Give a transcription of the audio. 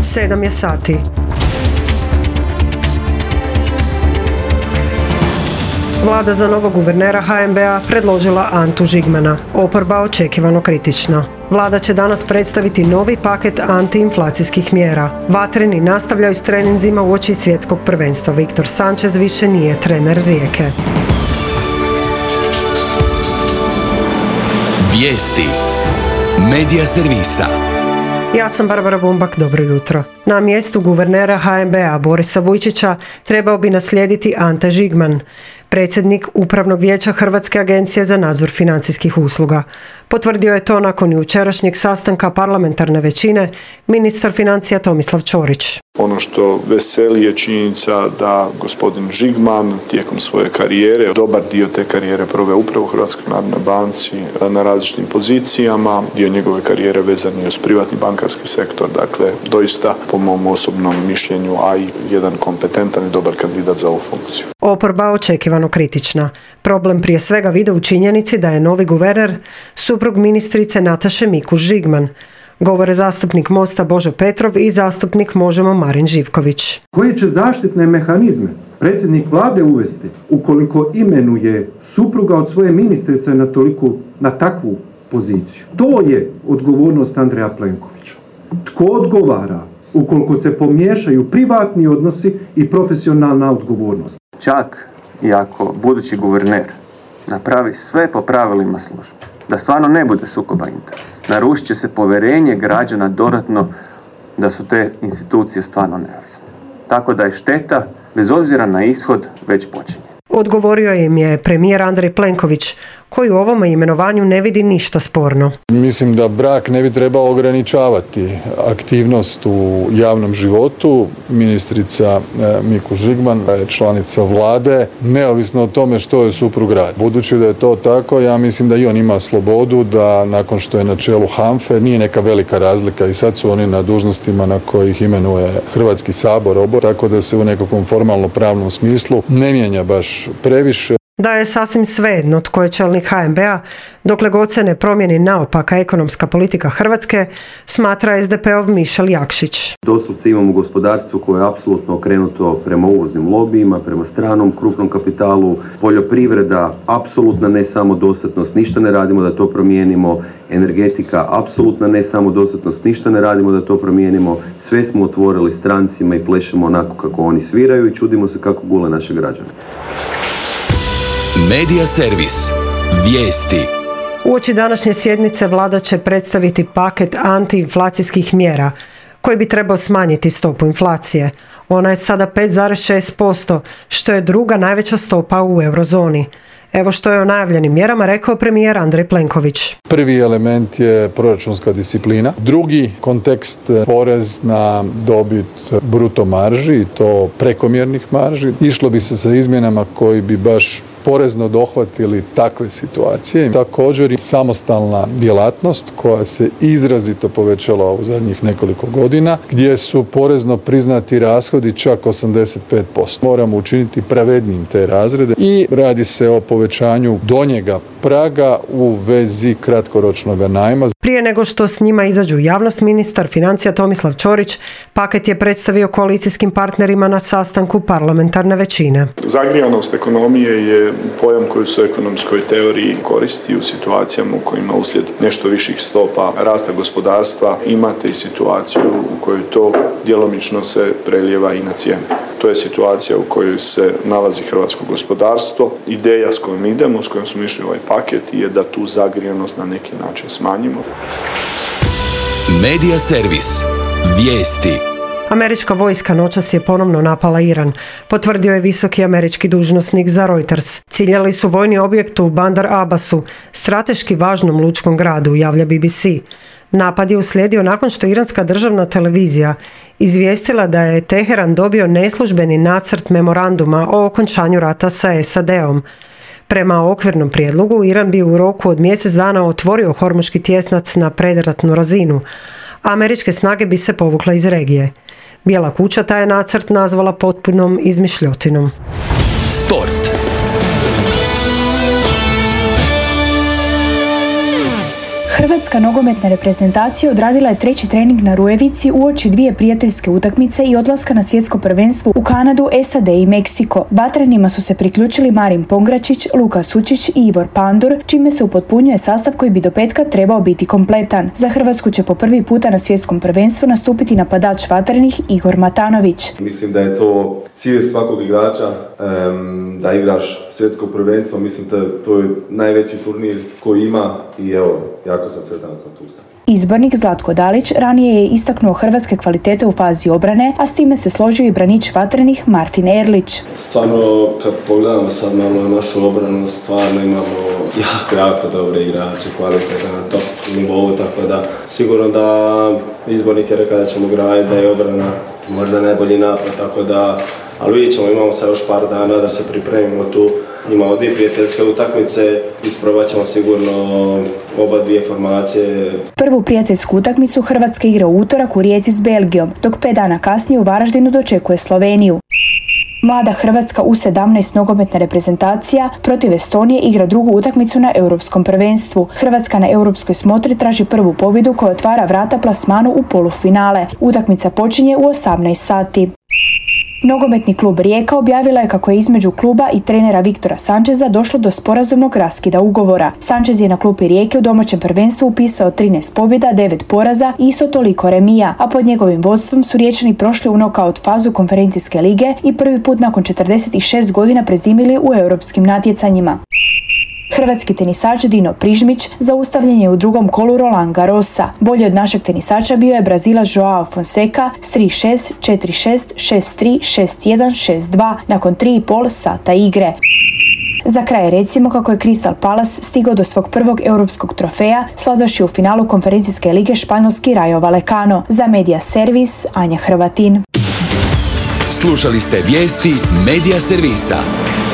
7 je sati. Vlada za novog guvernera HNB-a predložila Antu Žigmana. Oporba očekivano kritična. Vlada će danas predstaviti novi paket antiinflacijskih mjera. Vatreni nastavljaju s treninzima uoči svjetskog prvenstva. Viktor Sanchez više nije trener Rijeke. Vijesti Medija servisa. Ja sam Barbara Bumbak, dobro jutro. Na mjestu guvernera HNB-a Borisa Vujčića trebao bi naslijediti Ante Žigman, predsjednik Upravnog vijeća Hrvatske agencije za nadzor financijskih usluga. Potvrdio je to nakon jučerašnjeg sastanka parlamentarne većine ministar financija Tomislav Ćorić. Ono što veseli je činjenica da gospodin Žigman tijekom svoje karijere, dobar dio te karijere proveo upravo u Hrvatskoj narodnoj banci na različitim pozicijama. Dio njegove karijere vezan je uz privatni bankarski sektor, dakle doista po mom osobnom mišljenju, a i jedan kompetentan i dobar kandidat za ovu funkciju. Oporba očekivano kritična. Problem prije svega vide u činjenici da je novi guverner suprug ministrice Nataše Mikuš Žigman. Govore zastupnik Mosta Božo Petrov i zastupnik Možemo Marin Živković. Koje će zaštitne mehanizme predsjednik vlade uvesti ukoliko imenuje supruga od svoje ministrice na takvu poziciju? To je odgovornost Andreja Plenkovića. Tko odgovara ukoliko se pomiješaju privatni odnosi i profesionalna odgovornost? Čak i ako budući guverner napravi sve po pravilima službe, da stvarno ne bude sukoba interesa, narušit će se povjerenje građana dodatno da su te institucije stvarno neovisne. Tako da je šteta, bez obzira na ishod, već počinje. Odgovorio im je premijer Andrej Plenković, koji u ovom imenovanju ne vidi ništa sporno. Mislim da brak ne bi trebao ograničavati aktivnost u javnom životu. Ministrica Mikuš Žigman je članica vlade, neovisno o tome što je suprug radi. Budući da je to tako, ja mislim da i on ima slobodu da nakon što je na čelu HANFA-e, nije neka velika razlika i sad su oni na dužnostima na kojih imenuje Hrvatski sabor, tako da se u nekakvom formalno pravnom smislu ne mijenja baš previše. Da je sasvim svejedno tko je čelnik HNB-a, dokle god se ne promijeni naopaka ekonomska politika Hrvatske, smatra SDP-ov Mišel Jakšić. Doslovce imamo gospodarstvo koje je apsolutno okrenuto prema uvoznim lobijima, prema stranom krupnom kapitalu, poljoprivreda, apsolutna ne samodostatnost, ništa ne radimo da to promijenimo, energetika, apsolutna ne samodostatnost, ništa ne radimo da to promijenimo, sve smo otvorili strancima i plešemo onako kako oni sviraju i čudimo se kako gule naše građane. Medija servis. Vijesti. Uoči današnje sjednice vlada će predstaviti paket antiinflacijskih mjera koji bi trebao smanjiti stopu inflacije. Ona je sada 5,6%, što je druga najveća stopa u eurozoni. Evo što je o najavljenim mjerama rekao premijer Andrej Plenković. Prvi element je proračunska disciplina. Drugi kontekst, porez na dobit bruto marži i to prekomjernih marži. Išlo bi se sa izmjenama koji bi baš porezno dohvatili takve situacije. Također i samostalna djelatnost koja se izrazito povećala u zadnjih nekoliko godina, gdje su porezno priznati rashodi čak 85%. Moramo učiniti pravednim te razrede i radi se o povećanju donjega praga u vezi kratkoročnog najma. Prije nego što s njima izađu u javnost, ministar financija Tomislav Ćorić paket je predstavio koalicijskim partnerima na sastanku parlamentarne većine. Zagrijanost ekonomije je pojam koji se u ekonomskoj teoriji koristi u situacijama u kojima uslijed nešto viših stopa rasta gospodarstva imate i situaciju u kojoj to djelomično se preljeva i na cijene. To je situacija u kojoj se nalazi hrvatsko gospodarstvo. Ideja s kojom idemo, s kojom smo išli ovaj paket je da tu zagrijanost na neki način smanjimo. Medija servis. Vijesti. Američka vojska noćas je ponovno napala Iran, potvrdio je visoki američki dužnosnik za Reuters. Ciljali su vojni objekt u Bandar Abbasu, strateški važnom lučkom gradu, javlja BBC. Napad je uslijedio nakon što iranska državna televizija izvijestila da je Teheran dobio neslužbeni nacrt memoranduma o okončanju rata sa SAD-om. Prema okvirnom prijedlogu, Iran bi u roku od mjesec dana otvorio Hormuški tjesnac na predratnu razinu. Američke snage bi se povukle iz regije. Bijela kuća taj je nacrt nazvala potpunom izmišljotinom. Sport. Hrvatska nogometna reprezentacija odradila je treći trening na Rujevici uoči dvije prijateljske utakmice i odlaska na svjetsko prvenstvo u Kanadu, SAD i Meksiko. Vatrenima su se priključili Marin Pongračić, Luka Sučić i Ivor Pandur, čime se upotpunjuje sastav koji bi do petka trebao biti kompletan. Za Hrvatsku će po prvi puta na svjetskom prvenstvu nastupiti napadač Vatrenih Igor Matanović. Mislim da je to cilj svakog igrača, da igraš svjetsko prvenstvo. Mislim da to je najveći turnir koji ima i evo, jako sam sretan da sam tu sam. Izbornik Zlatko Dalić ranije je istaknuo hrvatske kvalitete u fazi obrane, a s time se složio i branič Vatrenih Martin Erlić. Stvarno, kad pogledamo sad na našu obranu, stvarno imamo jako dobre igrače, kvalitete na top nivou, tako da sigurno da izbornik je rekao da ćemo graditi, da je obrana možda najbolji napad, tako da, ali vidjet ćemo, imamo sad još par dana da se pripremimo tu. Imamo dvije prijateljske utakmice, isprobat ćemo sigurno oba dvije formacije. Prvu prijateljsku utakmicu Hrvatska igra u utorak u Rijeci s Belgijom, dok 5 dana kasnije u Varaždinu dočekuje Sloveniju. Mlada Hrvatska U17 nogometna reprezentacija protiv Estonije igra drugu utakmicu na europskom prvenstvu. Hrvatska na europskoj smotri traži prvu pobjedu koja otvara vrata plasmanu u polufinale. Utakmica počinje u 18 sati. Nogometni klub Rijeka objavila je kako je između kluba i trenera Viktora Sančeza došlo do sporazumnog raskida ugovora. Sančez je na klupi Rijeke u domaćem prvenstvu upisao 13 pobjeda, 9 poraza i isto toliko remija, a pod njegovim vodstvom su Riječani prošli u nokaut fazu konferencijske lige i prvi put nakon 46 godina prezimili u europskim natjecanjima. Hrvatski tenisač Dino Prižmić zaustavljen je u drugom kolu Roland Garrosa. Bolji od našeg tenisača bio je Brazilac Joao Fonseca s 3-6, 4-6, 6-3, 6-1, 6-2 nakon 3,5 sata igre. Za kraj recimo kako je Crystal Palace stigao do svog prvog europskog trofeja, slavivši u finalu konferencijske lige španjolski Rayo Vallecano. Za Media Servis, Anja Hrvatin. Slušali ste vijesti Media Servisa.